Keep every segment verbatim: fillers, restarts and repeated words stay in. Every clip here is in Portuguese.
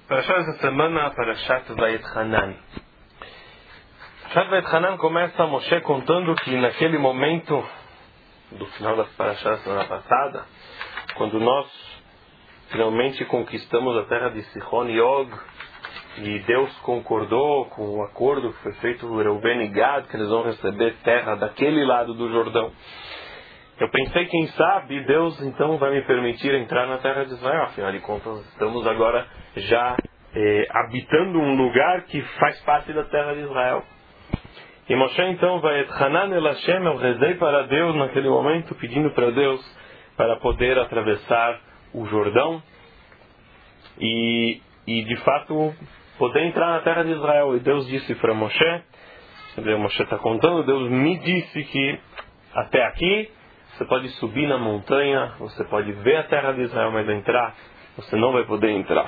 Parashat essa semana, Parashat Vayetchanan. Parashat Vayetchanan começa a Moshe contando que naquele momento, do final das Parashat da semana passada, quando nós finalmente conquistamos a terra de Sihon e Og, e Deus concordou com o acordo que foi feito por Reuben e Gad, que eles vão receber terra daquele lado do Jordão. Eu pensei, quem sabe, Deus então vai me permitir entrar na terra de Israel. Afinal de contas, estamos agora já eh, habitando um lugar que faz parte da terra de Israel. E Moshe então vai Etchanan el Hashem, eu rezei para Deus naquele momento, pedindo para Deus para poder atravessar o Jordão e, e de fato poder entrar na terra de Israel. E Deus disse para Moshe, Moshe está contando, Deus me disse que até aqui você pode subir na montanha, você pode ver a terra de Israel, mas entrar, você não vai poder entrar.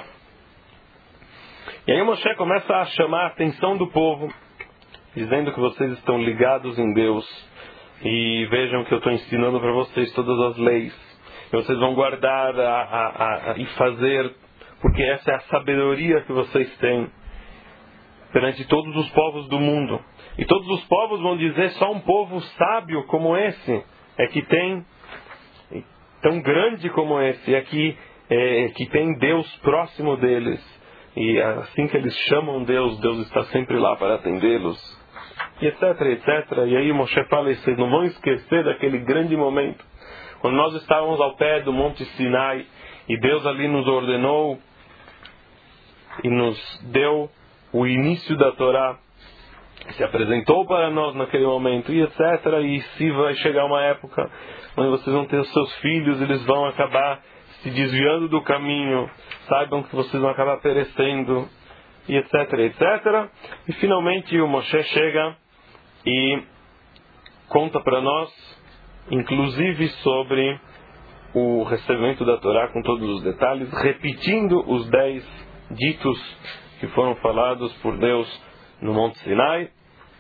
E aí Moshe começa a chamar a atenção do povo, dizendo que vocês estão ligados em Deus, e vejam que eu estou ensinando para vocês todas as leis, e vocês vão guardar a, a, a, e fazer, porque essa é a sabedoria que vocês têm perante todos os povos do mundo. E todos os povos vão dizer, só um povo sábio como esse é que tem, tão grande como esse, é que, é, que tem Deus próximo deles. E assim que eles chamam Deus, Deus está sempre lá para atendê-los. E etc, etcétera. E aí Moshe fala, vocês não vão esquecer daquele grande momento, quando nós estávamos ao pé do Monte Sinai, e Deus ali nos ordenou e nos deu o início da Torá, se apresentou para nós naquele momento, e etcétera. E se vai chegar uma época onde vocês vão ter os seus filhos, eles vão acabar se desviando do caminho, saibam que vocês vão acabar perecendo, e etc, etcétera. E finalmente o Moshe chega e conta para nós, inclusive sobre o recebimento da Torá com todos os detalhes, repetindo os dez ditos que foram falados por Deus no Monte Sinai.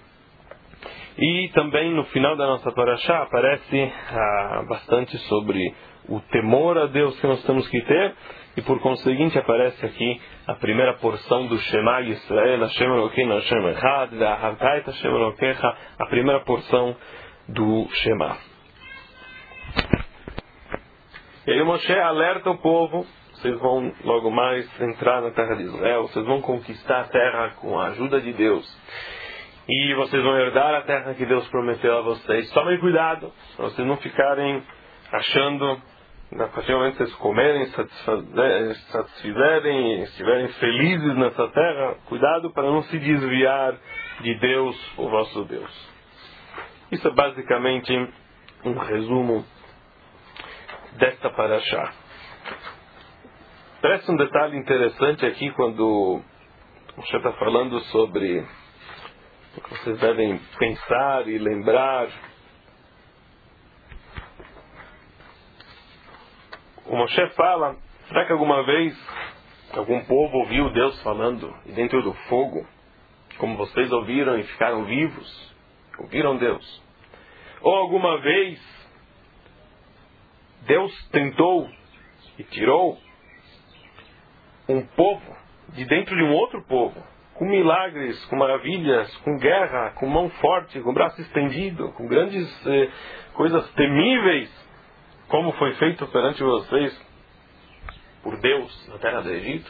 E também no final da nossa Parashá aparece ah, bastante sobre o temor a Deus que nós temos que ter, e por conseguinte aparece aqui a primeira porção do Shema Yisrael, Hashem Elokeinu Hashem Echad, Ve'ahavta et Hashem Elokecha, a primeira porção do Shema. E aí o Moshe alerta o povo, vocês vão logo mais entrar na terra de Israel, vocês vão conquistar a terra com a ajuda de Deus, e vocês vão herdar a terra que Deus prometeu a vocês. Tomem cuidado, para vocês não ficarem achando, a partir do momento que vocês comerem, satisfizerem, estiverem felizes nessa terra, cuidado para não se desviar de Deus, o vosso Deus. Isso é basicamente um resumo desta parashá. Parece um detalhe interessante aqui quando você está falando sobre o que vocês devem pensar e lembrar. O Moshe fala, será que alguma vez algum povo ouviu Deus falando dentro do fogo, como vocês ouviram e ficaram vivos? Ouviram Deus? Ou alguma vez Deus tentou e tirou um povo de dentro de um outro povo, com milagres, com maravilhas, com guerra, com mão forte, com braço estendido, com grandes eh, coisas temíveis, como foi feito perante vocês por Deus na terra do Egito?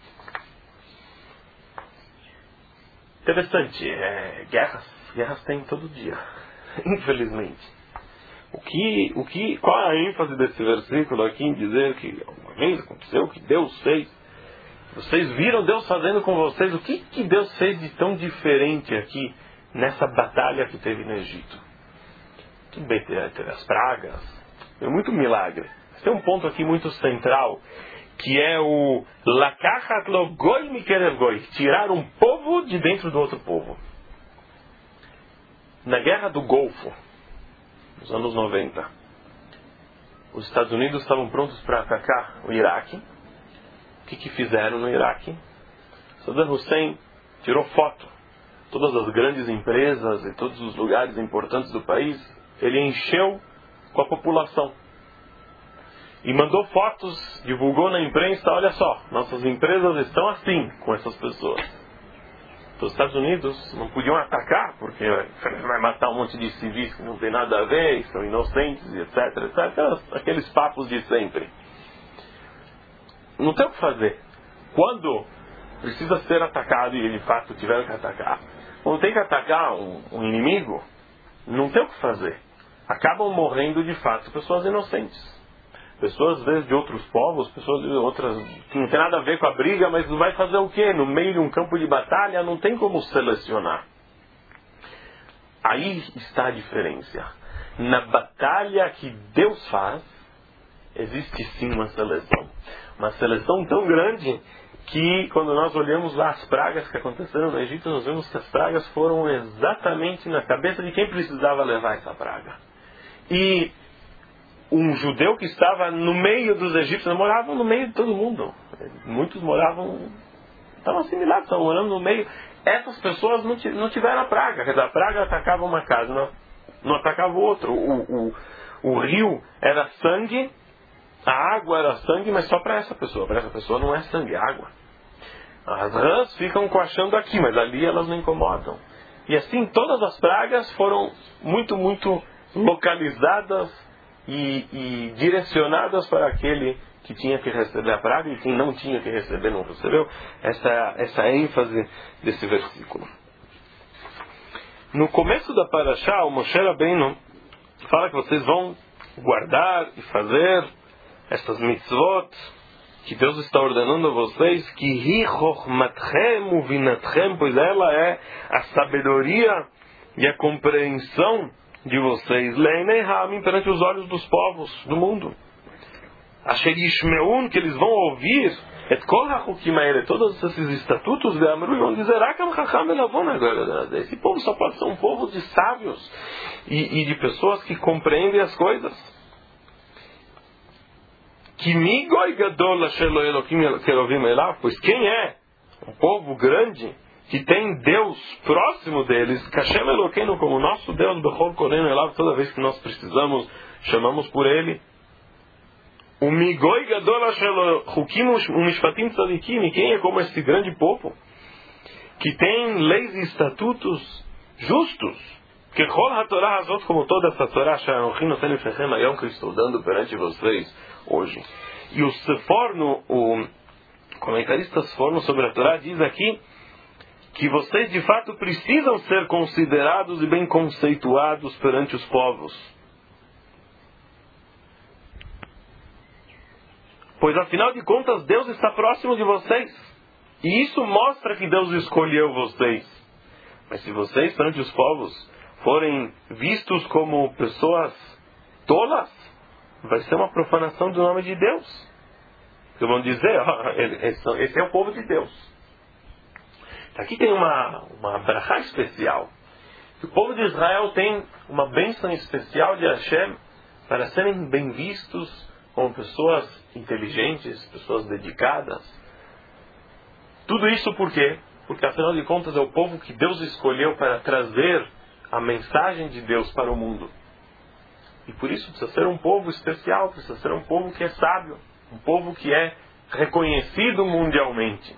Interessante, é, guerras, guerras tem todo dia, infelizmente. O que, o que, qual é a ênfase desse versículo aqui em dizer que alguma vez aconteceu, que Deus fez? Vocês viram Deus fazendo com vocês? O que, que Deus fez de tão diferente aqui nessa batalha que teve no Egito? Tudo bem, teve as pragas, teve muito milagre. Mas tem um ponto aqui muito central, que é o Lakachat lo goi mikerev goi, tirar um povo de dentro do outro povo. Na Guerra do Golfo, nos anos noventa, os Estados Unidos estavam prontos para atacar o Iraque. O que, que fizeram no Iraque? Saddam Hussein tirou foto. Todas as grandes empresas e todos os lugares importantes do país, ele encheu com a população. e mandou fotos, divulgou na imprensa, olha só, nossas empresas estão assim com essas pessoas. Os Estados Unidos não podiam atacar, porque vai matar um monte de civis que não tem nada a ver, são inocentes, etc, etcétera. Aqueles papos de sempre. Não tem o que fazer. Quando precisa ser atacado e de fato tiveram que atacar, quando tem que atacar um, um inimigo, não tem o que fazer. Acabam morrendo de fato pessoas inocentes. Pessoas, às vezes, de outros povos, pessoas de outras, que não tem nada a ver com a briga, mas vai fazer o quê? No meio de um campo de batalha, não tem como selecionar. Aí está a diferença. Na batalha que Deus faz, existe sim uma seleção. Uma seleção tão grande que, quando nós olhamos lá as pragas que aconteceram no Egito, nós vemos que as pragas foram exatamente na cabeça de quem precisava levar essa praga. E um judeu que estava no meio dos egípcios, moravam no meio de todo mundo. Muitos moravam, estavam assimilados, estavam morando no meio. Essas pessoas não, não tiveram a praga. Quer dizer, a praga atacava uma casa, não, não atacava o outro. O, o, o rio era sangue, a água era sangue, mas só para essa pessoa. Para essa pessoa não é sangue, é água. As rãs ficam coachando aqui, mas ali elas não incomodam. E assim, todas as pragas foram muito, muito localizadas E, e direcionadas para aquele que tinha que receber a praga e quem não tinha que receber não recebeu. Essa, essa é a ênfase desse versículo. No começo da Parashá, o Moshe Rabbeinu fala que vocês vão guardar e fazer essas mitzvot que Deus está ordenando a vocês, que hi chochmatchem uvinatchem, pois ela é a sabedoria e a compreensão de vocês, leinei hamim, perante os olhos dos povos do mundo. Asher yishmeun, que eles vão ouvir, et kol hachukim haele, todos esses estatutos de Amru, e vão dizer, akam chacham elavon agora. Esse povo só pode ser um povo de sábios e, e de pessoas que compreendem as coisas. Que mi goi gadol asher lo elokim kerovim elav, pois quem é um povo grande que tem Deus próximo deles, Kashem Elokeinu, como nosso Deus, Bechol Korenu Elav, toda vez que nós precisamos, chamamos por Ele. O Migoi Gadol Asher Chukim Umishpatim Tzadikim, e quem é como esse grande povo, que tem leis e estatutos justos, que Chol HaTorah Hazot, como toda essa Torah, Sha'anochim Noten Lefechem Hayom, que eu estou dando perante vocês hoje. E o Seforno, o comentarista Seforno sobre a Torá, diz aqui que vocês de fato precisam ser considerados e bem conceituados perante os povos. Pois afinal de contas Deus está próximo de vocês. E isso mostra que Deus escolheu vocês. Mas se vocês perante os povos forem vistos como pessoas tolas, vai ser uma profanação do nome de Deus. Porque vão dizer, oh, esse é o povo de Deus. Aqui tem uma, uma brachá especial. O povo de Israel tem uma bênção especial de Hashem para serem bem vistos como pessoas inteligentes, pessoas dedicadas. Tudo isso por quê? Porque afinal de contas é o povo que Deus escolheu para trazer a mensagem de Deus para o mundo. E por isso precisa ser um povo especial, precisa ser um povo que é sábio, um povo que é reconhecido mundialmente.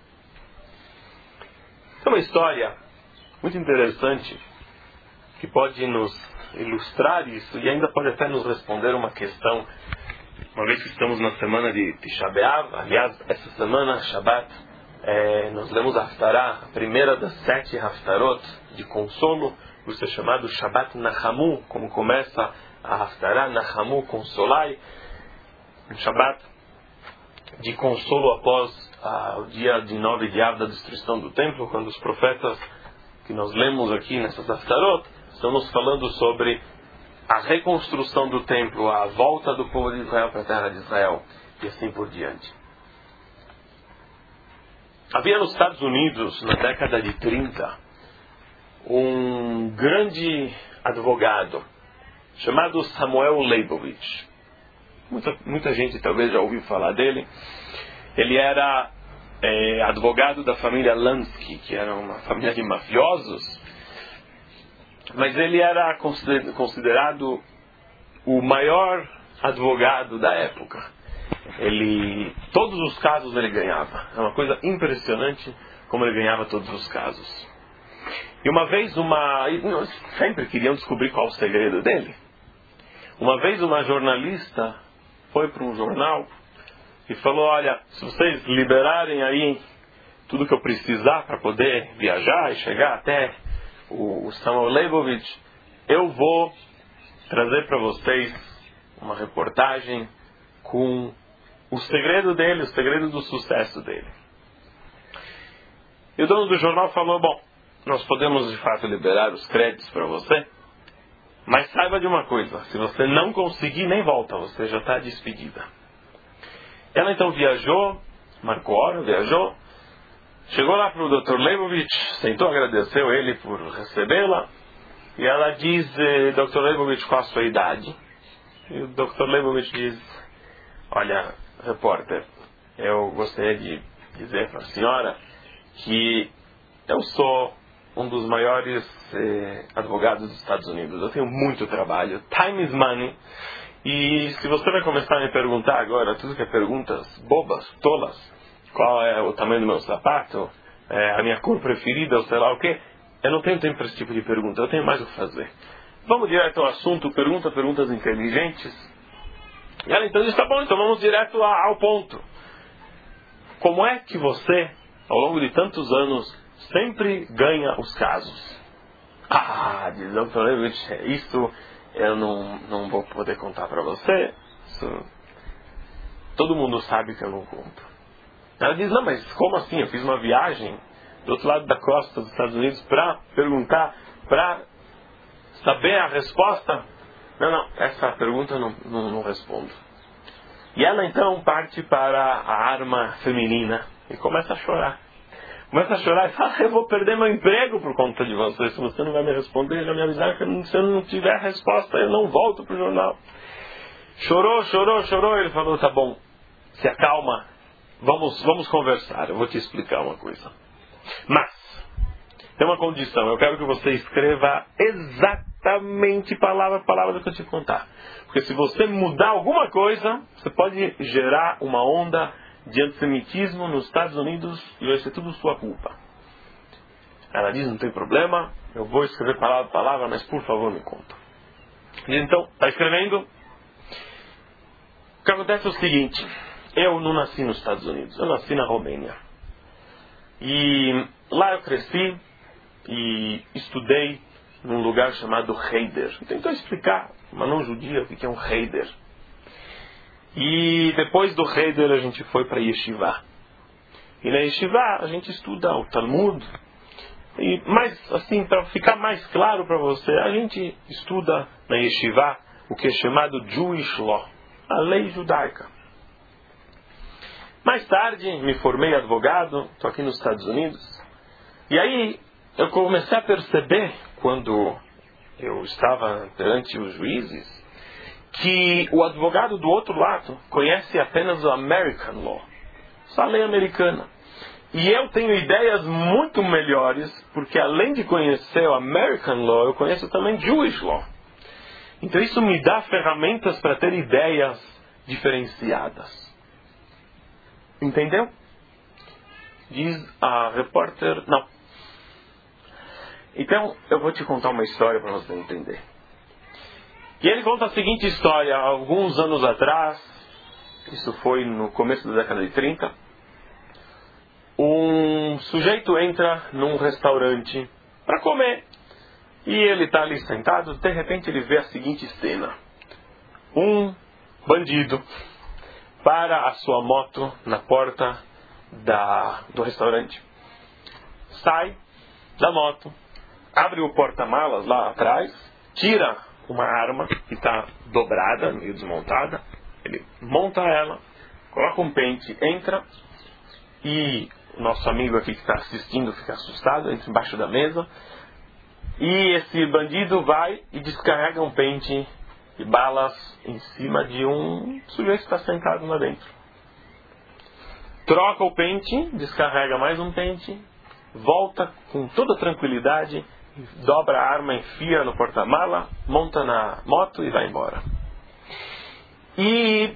É uma história muito interessante que pode nos ilustrar isso e ainda pode até nos responder uma questão. Uma vez que estamos na semana de Tisha B'Av, aliás, essa semana, Shabbat, é, nós lemos a Haftarah, a primeira das sete Haftarot de consolo, por ser chamado Shabbat Nachamu, como começa a Haftarah, Nachamu, consolai, um Shabbat de consolo após ah, o dia de nove de Av da destruição do templo, quando os profetas que nós lemos aqui nessas Haftarot estão nos falando sobre a reconstrução do templo, a volta do povo de Israel para a terra de Israel e assim por diante. Havia nos Estados Unidos, na década de trinta, um grande advogado chamado Samuel Leibowitz. Muita, muita gente talvez já ouviu falar dele. Ele era é, advogado da família Lansky, que era uma família de mafiosos, mas ele era considerado o maior advogado da época. Ele, todos os casos ele ganhava. É uma coisa impressionante como ele ganhava todos os casos. E uma vez uma... sempre queriam descobrir qual o segredo dele. Uma vez uma jornalista foi para um jornal e falou: olha, se vocês liberarem aí tudo que eu precisar para poder viajar e chegar até o Samuel Leibovitch, eu vou trazer para vocês uma reportagem com o segredo dele, o segredo do sucesso dele. E o dono do jornal falou: bom, nós podemos de fato liberar os créditos para você, mas saiba de uma coisa, se você não conseguir, nem volta, você já está despedida. Ela então viajou, marcou hora, viajou, chegou lá para o doutor Leibovitch, sentou, agradeceu ele por recebê-la, e ela diz: doutor Leibovitch, qual a sua idade? E o doutor Leibovitch diz: olha, repórter, eu gostaria de dizer para a senhora que eu sou um dos maiores eh, advogados dos Estados Unidos. Eu tenho muito trabalho. Time is money. E se você vai começar a me perguntar agora tudo que é perguntas bobas, tolas, qual é o tamanho do meu sapato, é, a minha cor preferida, ou sei lá o quê, eu não tenho tempo para esse tipo de pergunta. Eu tenho mais o que fazer. Vamos direto ao assunto. Pergunta perguntas inteligentes. E ela então diz: tá bom, então vamos direto ao ponto. Como é que você, ao longo de tantos anos, sempre ganha os casos? Ah, diz o doutor Leibovitch, isso eu não, não vou poder contar para você. Isso, todo mundo sabe que eu não conto. Ela diz: não, mas como assim? Eu fiz uma viagem do outro lado da costa dos Estados Unidos para perguntar, para saber a resposta. Não, não, essa pergunta eu não, não, não respondo. E ela então parte para a arma feminina e começa a chorar. Começa a chorar e fala: eu vou perder meu emprego por conta de você. Se você não vai me responder, já me avisar que se eu não tiver resposta, eu não volto para o jornal. Chorou, chorou, chorou. Ele falou: tá bom, se acalma, vamos, vamos conversar, eu vou te explicar uma coisa. Mas tem uma condição: eu quero que você escreva exatamente palavra a palavra do que eu te contar. Porque se você mudar alguma coisa, você pode gerar uma onda de antissemitismo nos Estados Unidos e vai ser tudo sua culpa. Ela diz: não tem problema, eu vou escrever palavra a palavra, mas por favor me conta. Diz: então, está escrevendo? O que acontece é o seguinte: eu não nasci nos Estados Unidos, eu nasci na Romênia. E lá eu cresci e estudei num lugar chamado Heider. Tentou explicar, uma não judia, o que é um Heider. E depois do Heider a gente foi para Yeshiva. E na Yeshiva a gente estuda o Talmud. E mais assim, para ficar mais claro para você, a gente estuda na Yeshiva o que é chamado Jewish Law, a lei judaica. Mais tarde me formei advogado, estou aqui nos Estados Unidos. E aí eu comecei a perceber, quando eu estava perante os juízes, que o advogado do outro lado conhece apenas o American Law, essa lei americana. E eu tenho ideias muito melhores, porque além de conhecer o American Law, eu conheço também Jewish Law. Então isso me dá ferramentas para ter ideias diferenciadas. Entendeu? Diz a repórter: não. Então eu vou te contar uma história para você entender. E ele conta a seguinte história: alguns anos atrás, isso foi no começo da década de trinta, um sujeito entra num restaurante para comer. E ele está ali sentado, de repente ele vê a seguinte cena: um bandido para a sua moto na porta da, do restaurante, sai da moto, abre o porta-malas lá atrás, tira uma arma que está dobrada, meio desmontada, ele monta ela, coloca um pente, entra, e o nosso amigo aqui que está assistindo fica assustado, entra embaixo da mesa, e esse bandido vai e descarrega um pente e balas em cima de um sujeito que está sentado lá dentro. Troca o pente, descarrega mais um pente, volta com toda tranquilidade, dobra a arma, enfia no porta-mala, monta na moto e vai embora. E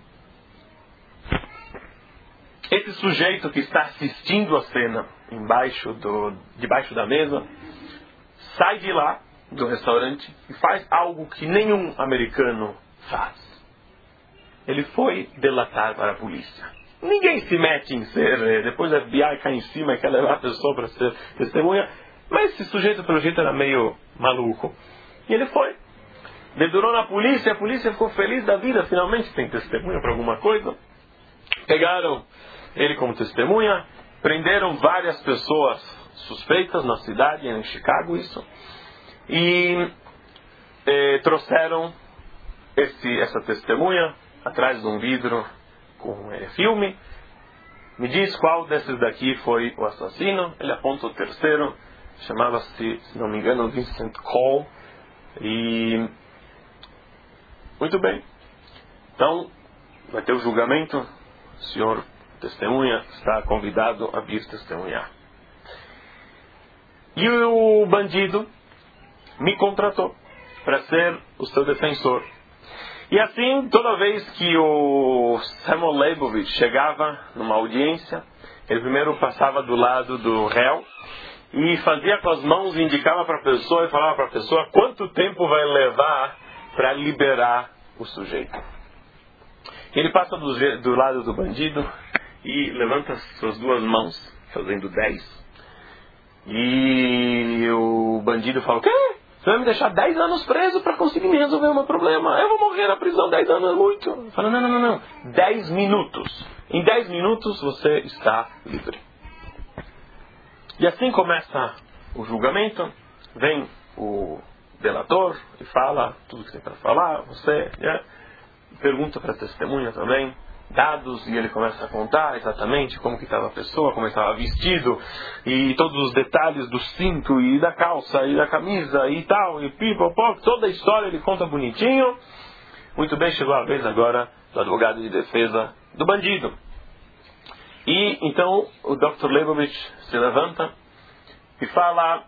esse sujeito que está assistindo a cena embaixo do, debaixo da mesa sai de lá do restaurante e faz algo que nenhum americano faz. Ele foi delatar para a polícia. Ninguém se mete em ser, depois a F B I cai em cima e quer levar a pessoa para ser testemunha, mas esse sujeito pelo jeito era meio maluco. E ele foi. Dedurou na polícia, a polícia ficou feliz da vida, finalmente tem testemunha para alguma coisa. Pegaram ele como testemunha, prenderam várias pessoas suspeitas na cidade, em Chicago isso, e eh, trouxeram esse, essa testemunha atrás de um vidro com eh, filme. Me diz qual desses daqui foi o assassino. Ele aponta o terceiro, chamava-se, se não me engano, Vincent Cole. E muito bem, então vai ter o julgamento. O senhor testemunha está convidado a vir testemunhar. E o bandido me contratou para ser o seu defensor. E assim, toda vez que o Samuel Leibovitz chegava numa audiência, ele primeiro passava do lado do réu e fazia com as mãos e indicava para a pessoa e falava para a pessoa quanto tempo vai levar para liberar o sujeito. Ele passa do, do lado do bandido e levanta as suas duas mãos, fazendo dez. E o bandido fala: o quê? Você vai me deixar dez anos preso para conseguir me resolver o meu problema? Eu vou morrer na prisão, dez anos é muito. Fala: não, não, não, não. dez minutos. Em dez minutos você está livre. E assim começa o julgamento. Vem o delator e fala tudo que tem para falar. Você né, pergunta para a testemunha também dados, e ele começa a contar exatamente como que estava a pessoa, como ele estava vestido, e todos os detalhes do cinto, e da calça, e da camisa, e tal, e pipopó, toda a história ele conta bonitinho. Muito bem, chegou a vez agora do advogado de defesa do bandido. E então o doutor Leibovitz se levanta e fala: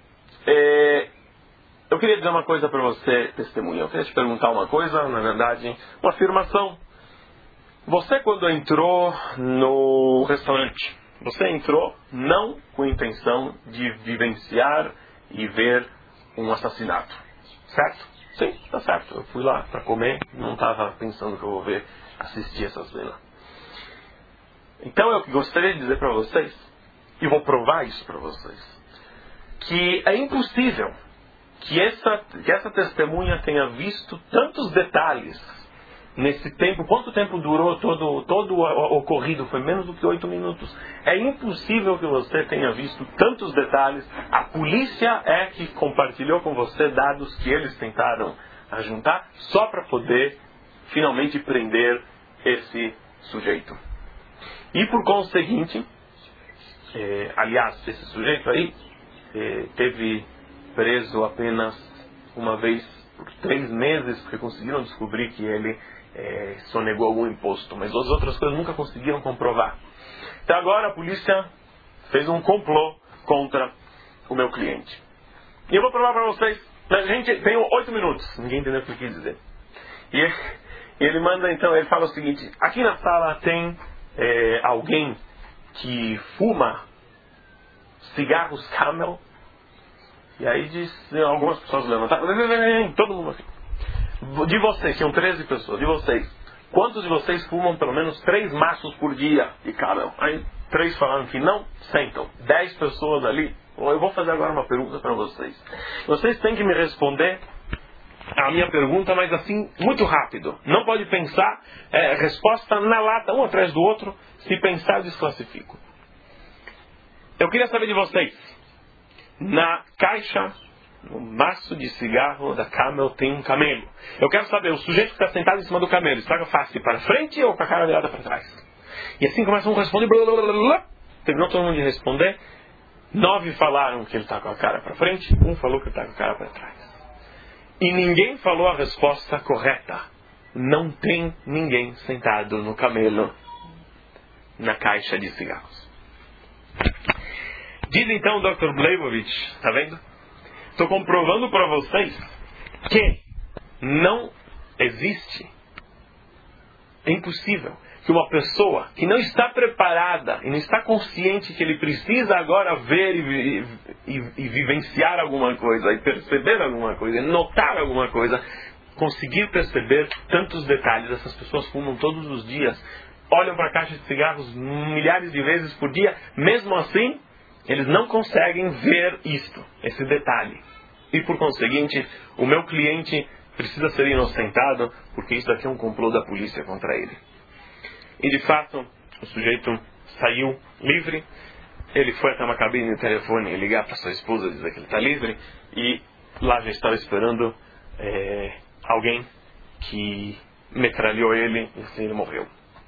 é, eu queria dizer uma coisa para você, testemunha. Eu queria te perguntar uma coisa, na verdade, uma afirmação. Você, quando entrou no restaurante, você entrou não com a intenção de vivenciar e ver um assassinato, certo? Sim, está certo. Eu fui lá para comer, não estava pensando que eu vou ver, assistir essa cena. Então eu gostaria de dizer para vocês, e vou provar isso para vocês, que é impossível que essa, que essa testemunha tenha visto tantos detalhes nesse tempo. Quanto tempo durou todo, todo o ocorrido? Foi menos do que oito minutos. É impossível que você tenha visto tantos detalhes. A polícia é que compartilhou com você dados que eles tentaram ajuntar só para poder finalmente prender esse sujeito. E por conseguinte, eh, aliás, esse sujeito aí eh, teve preso apenas uma vez por três meses, porque conseguiram descobrir que ele É, sonegou algum imposto, mas as outras coisas nunca conseguiram comprovar. Então agora a polícia fez um complô contra o meu cliente. E eu vou provar para vocês. A gente tem oito minutos. Ninguém entendeu o que eu quis dizer. E ele, ele manda então, ele fala o seguinte: aqui na sala tem é, alguém que fuma cigarros Camel. E aí diz, algumas pessoas levantaram, todo mundo aqui. De vocês, tinham treze pessoas, de vocês, quantos de vocês fumam pelo menos três maços por dia de Camel? Aí três falaram que não, sentam. Dez pessoas ali. Eu vou fazer agora uma pergunta para vocês. Vocês têm que me responder a minha pergunta, mas assim, muito rápido. Não pode pensar, é, resposta na lata, um atrás do outro. Se pensar, eu desclassifico. Eu queria saber de vocês, na caixa, no maço de cigarro da Camel tem um camelo. Eu quero saber, o sujeito que está sentado em cima do camelo está com a face para frente ou com a cara virada para trás? E assim começa um a responder. Blá, blá, blá, blá. Terminou todo mundo de responder. Nove falaram que ele está com a cara para frente. Um falou que ele está com a cara para trás. E ninguém falou a resposta correta. Não tem ninguém sentado no camelo na caixa de cigarros. Diz então o doutor Leibovitz, está vendo? Estou comprovando para vocês que não existe É impossível que uma pessoa que não está preparada e não está consciente que ele precisa agora ver e, e, e vivenciar alguma coisa, e perceber alguma coisa, e notar alguma coisa, conseguir perceber tantos detalhes. Essas pessoas fumam todos os dias, olham para a caixa de cigarros milhares de vezes por dia, mesmo assim, eles não conseguem ver isto, esse detalhe. E por conseguinte, o meu cliente precisa ser inocentado, porque isso daqui é um complô da polícia contra ele. E de fato, o sujeito saiu livre, ele foi até uma cabine de telefone ligar para sua esposa, dizer que ele está livre, e lá já estava esperando é, alguém que metralhou ele, e assim ele morreu.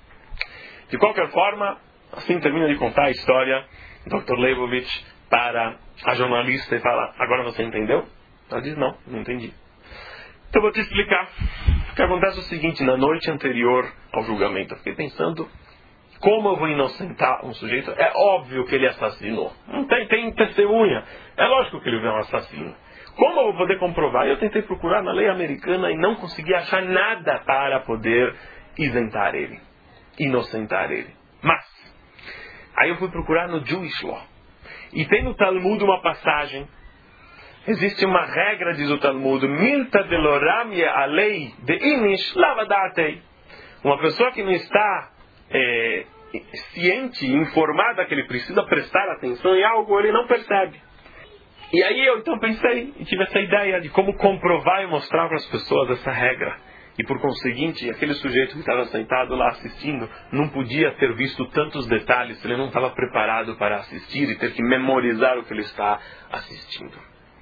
De qualquer forma, assim termina de contar a história, doutor Leibovitch para a jornalista e fala: agora você entendeu? Ela diz: não, não entendi. Então eu vou te explicar. O que acontece é o seguinte: na noite anterior ao julgamento, eu fiquei pensando como eu vou inocentar um sujeito. É óbvio que ele assassinou, não tem, tem testemunha, é lógico que ele é um assassino. Como eu vou poder comprovar? Eu tentei procurar na lei americana e não consegui achar nada para poder isentar ele, inocentar ele. Mas aí eu fui procurar no Jewish Law, e tem no Talmud uma passagem. Existe uma regra, diz o Talmud: Milta de loramia a lei de inish lavadatei. Uma pessoa que não está é, ciente, informada que ele precisa prestar atenção em algo, ele não percebe. E aí eu então pensei e tive essa ideia de como comprovar e mostrar para as pessoas essa regra. E por conseguinte, aquele sujeito que estava sentado lá assistindo não podia ter visto tantos detalhes, ele não estava preparado para assistir e ter que memorizar o que ele está assistindo.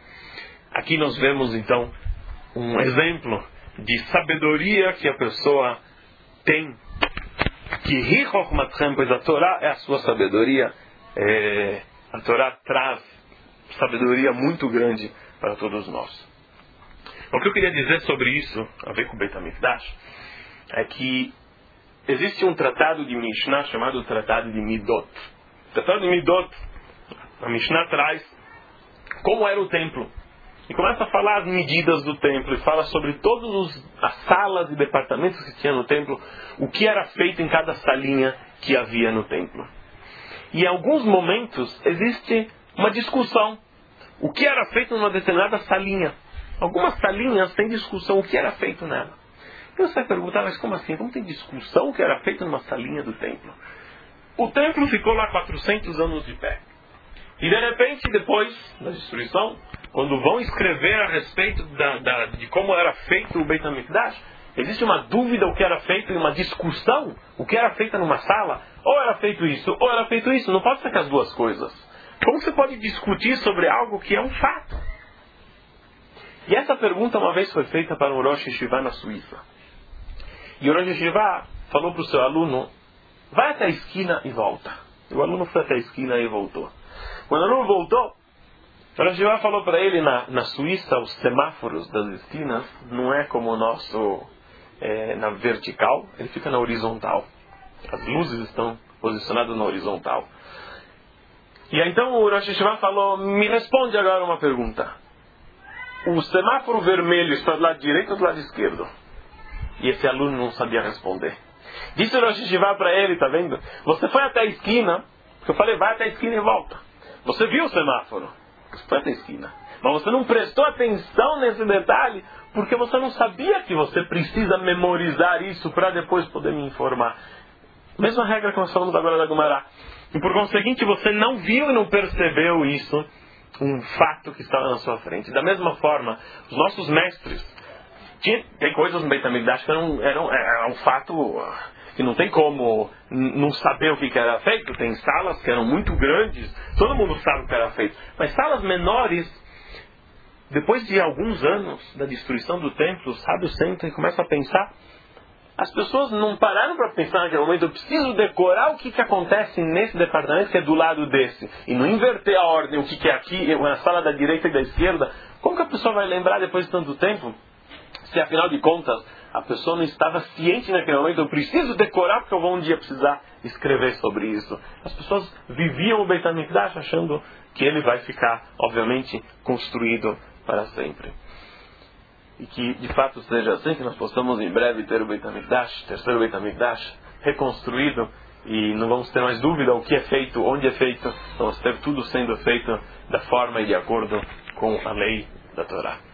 Aqui nós vemos então um exemplo de sabedoria que a pessoa tem, que ri chokhmatchem, pois a Torá é a sua sabedoria. É, a Torá traz sabedoria muito grande para todos nós. O que eu queria dizer sobre isso, a ver com o Beit HaMikdash, é que existe um tratado de Mishnah chamado Tratado de Midot. O Tratado de Midot, a Mishnah traz como era o templo. E começa a falar as medidas do templo, e fala sobre todas as salas e departamentos que tinha no templo, o que era feito em cada salinha que havia no templo. E em alguns momentos existe uma discussão, o que era feito numa determinada salinha. Algumas salinhas têm discussão o que era feito nela. E você vai perguntar: mas como assim? Como tem discussão o que era feito numa salinha do templo? O templo ficou lá quatrocentos anos de pé. E de repente, depois da destruição, quando vão escrever a respeito da, da, de como era feito o Beit HaMikdash, existe uma dúvida o que era feito, e uma discussão o que era feito numa sala. Ou era feito isso, ou era feito isso. Não pode ser que as duas coisas. Como você pode discutir sobre algo que é um fato? E essa pergunta uma vez foi feita para um Rosh Yeshiva na Suíça. E o Rosh Yeshiva falou para o seu aluno: vai até a esquina e volta. E o aluno foi até a esquina e voltou. Quando o aluno voltou, o Rosh Yeshiva falou para ele: na, na Suíça, os semáforos das esquinas não é como o nosso é, na vertical, ele fica na horizontal. As luzes estão posicionadas na horizontal. E aí, então o Rosh Yeshiva falou: me responde agora uma pergunta. O semáforo vermelho está do lado direito ou do lado esquerdo? E esse aluno não sabia responder. Disse o Rosh Yeshiva para ele: tá vendo? Você foi até a esquina, porque eu falei: vai até a esquina e volta. Você viu o semáforo, você foi até a esquina, mas você não prestou atenção nesse detalhe, porque você não sabia que você precisa memorizar isso para depois poder me informar. Mesma regra que nós falamos agora da Gumará. E por conseguinte, você não viu e não percebeu isso, um fato que estava na sua frente. Da mesma forma, os nossos mestres, tinha, tem coisas no Beit HaMikdash que eram, eram, era um fato que não tem como não saber o que era feito. Tem salas que eram muito grandes, todo mundo sabe o que era feito. Mas salas menores, depois de alguns anos da destruição do templo, os sábios sentam e começam a pensar. As pessoas não pararam para pensar naquele momento: eu preciso decorar o que, que acontece nesse departamento que é do lado desse, e não inverter a ordem, o que, que é aqui, na sala da direita e da esquerda. Como que a pessoa vai lembrar depois de tanto tempo, se afinal de contas a pessoa não estava ciente naquele momento? Eu preciso decorar porque eu vou um dia precisar escrever sobre isso. As pessoas viviam o Beit HaMikdash achando que ele vai ficar, obviamente, construído para sempre. e que de fato seja assim, que nós possamos em breve ter o Beit HaMikdash, terceiro Beit HaMikdash reconstruído, e não vamos ter mais dúvida o que é feito, onde é feito, vamos ter tudo sendo feito da forma e de acordo com a lei da Torá.